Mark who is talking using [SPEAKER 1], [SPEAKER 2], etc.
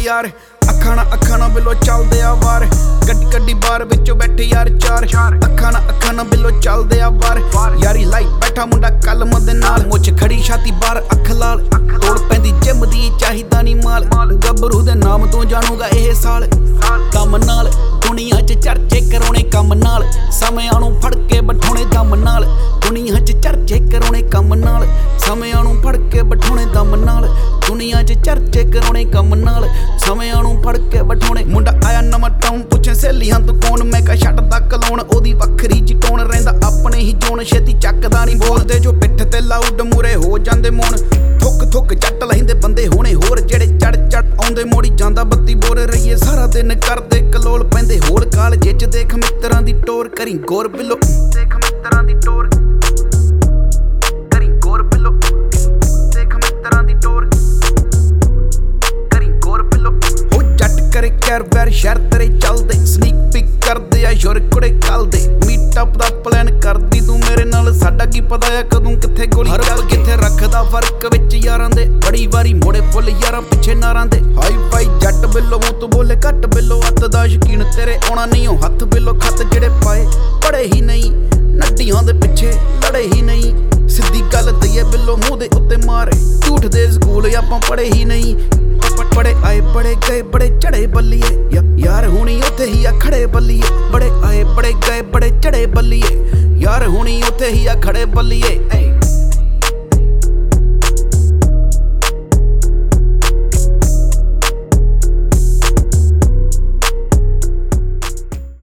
[SPEAKER 1] यार ਅੱਖਾਂ ਨਾਲ ਬਿੱਲੋ ਚੱਲਦੇ ਆ ਵਾਰ ਗੱਡੀ ਬਾਰ ਵਿੱਚੋਂ ਬੈਠੇ ਯਾਰ ਚਾਰ ਅੱਖਾਂ ਨਾਲ ਬਿੱਲੋ ਚੱਲਦੇ ਆ ਵਾਰ ਯਾਰੀ ਲਾਈ ਬੈਠਾ ਮੁੰਡਾ ਕਲਮ ਦੇ ਨਾਲ ਮੁੱਛ ਖੜੀ ਛਾਤੀ ਬਾਰ ਅੱਖ ਲਾਲ ਤੋੜ ਪੈਂਦੀ ਜਿਮ ਦੀ ਚਾਹੀਦਾ ਨਹੀਂ ਮਾਲ ਗੱਭਰੂ ਦੇ ਨਾਮ ਤੋਂ ਜਾਣੂਗਾ ਇਹ ਸਾਲ ਕੰਮ ਨਾਲ ਦੁਨੀਆ 'ਚ ਚਰਚੇ ਕਰਾਉਣੇ ਕੰਮ ਨਾਲ ਸਮਿਆਂ ਨੂੰ ਫੜ ਕੇ ਬਿਠਾਉਣੇ ਦਮ ਨਾਲ ਦੁਨੀਆ 'ਚ ਚਰਚੇ ਕਰਾਉਣੇ ਕੰਮ ਨਾਲ ਸਮਿਆਂ ਨੂੰ ਫੜ ਕੇ ਬਿਠਾਉਣੇ ਦਮ ਨਾਲ ਦੁਨੀਆ 'ਚ ਚਰਚੇ ਕਰਾਉਣੇ ਕੰਮ ਨਾਲ ਸਮਿਆਂ ਨੂੰ ਫੜ ਕੇ ਬਿਠਾਉਣੇ ਮੁੰਡਾ ਆਇਆ ਨਵਾਂ ਟਾਊਨ ਪੁੱਛੇ ਸਹੇਲੀਆਂ ਤੂੰ ਕੌਣ ਮੈਂ ਕਾ ਛੱਡਦਾ ਕਲਾਉਣ ਉਹਦੀ ਵੱਖਰੀ ਚ ਟੋਨ ਰਹਿੰਦਾ ਆਪਣੇ ਹੀ ਜੋਨ ਛੇਤੀ ਚੱਕਦਾ ਨਹੀਂ ਬੋਲਦੇ ਜੋ ਪਿੱਠ ਤੇ ਲਾਊਡ ਮੂਰੇ ਹੋ ਜਾਂਦੇ ਮੋਣ ਥੁੱਕ ਚੱਟ ਲੈਂਦੇ ਬੰਦੇ ਹੋਣੇ ਹੋਰ ਜਿਹੜੇ ਚੜ ਆਉਂਦੇ ਮੋੜੀ ਜਾਂਦਾ ਬੱਤੀ ਬੋਰ ਰਹੀਏ ਸਾਰਾ ਦਿਨ ਕਰਦੇ ਕਲੋਲ ਪੈਂਦੇ ਹੋਰ ਕਾਲ ਜਿੱਚ ਦੇਖ ਮਿੱਤਰਾਂ ਦੀ ਟੋਰ ਕਰੀ ਗੌਰ ਬਿੱਲੋ ਦੇਖ ਮਿੱਤਰਾਂ ਦੀ ਟੋਰ ਕਰੀ ਗੌਰ ਬਿੱਲੋ ਦੇਖ ਮਿੱਤਰਾਂ ਦੀ ਟੋਰ ਕਰੀ ਗੌਰ ਬਿੱਲੋ ਹੋ ਜੱਟ ਕਰੇ ਕੈਰ ਵੈਰ ਸ਼ਹਿਰ ਤੇਰੇ ਚੱਲਦੇ ਸਨੀਕ ਪਿਕ ਕਰਦੇ ਆ ਯੋਰ ਕੁੜੇ ਕੱਲਦੇ ਮੀਟ ਅਪ ਦਾ ਪਲਾਨ ਕਰਦੀ ਤੂੰ ਮੇਰੇ ਨਾਲ ਸਾਡਾ ਕੀ ਪਤਾ ਆ ਕਦੋਂ ਕਿੱਥੇ ਗੋਲੀ ਚੱਲ ਕਿੱਥੇ ਰੱਖਦਾ ਫਰਕ ਵਿੱਚ ਯਾਰਾਂ ਦੇ ਬੜੀ ਵਾਰੀ ਮੋੜੇ ਫੁੱਲ ਯਾਰਾਂ ਪਿੱਛੇ ਨਾਰਾਂ ਦੇ ਹਾਈ ਫਾਈ ਜੱਟ ਬਿੱਲੋ ਮੂੰਹ ਤੋਂ ਬੋਲੇ ਘੱਟ ਬਿੱਲੋ ਅੱਤ ਦਾ ਸ਼ਕੀਨ ਤੇਰੇ ਆਉਣਾ ਨਹੀਂ ਉਹ ਹੱਥ ਬਿੱਲੋ ਖੱਤ ਜਿਹੜੇ ਪਾਏ ਪੜੇ ਹੀ ਨਹੀਂ ਨੱਡੀਆਂ ਦੇ ਪਿੱਛੇ ਲੜੇ ਹੀ ਨਹੀਂ ਸਿੱਧੀ ਗੱਲ ਦਈਏ ਬਿੱਲੋ ਮੂੰਹ ਦੇ ਉੱਤੇ ਮਾਰੇ ਝੂਠ ਦੇ ਸਕੂਲ ਆਪਾਂ ਪੜੇ ਹੀ ਨਹੀਂ ਬੜੇ ਆਏ ਬੜੇ ਗਏ ਬੜੇ ਚੜੇ ਬੱਲੀਏ ਯਾਰ ਹੁਣੀ ਉੱਥੇ ਹੀ ਆ ਖੜੇ ਬੱਲੀਏ ਬੜੇ ਆਏ ਬੜੇ ਗਏ ਬੜੇ ਚੜੇ ਬੱਲੀਏ ਯਾਰ ਹੁਣੀ ਉੱਥੇ ਹੀ ਆ ਖੜੇ ਬੱਲੀਏ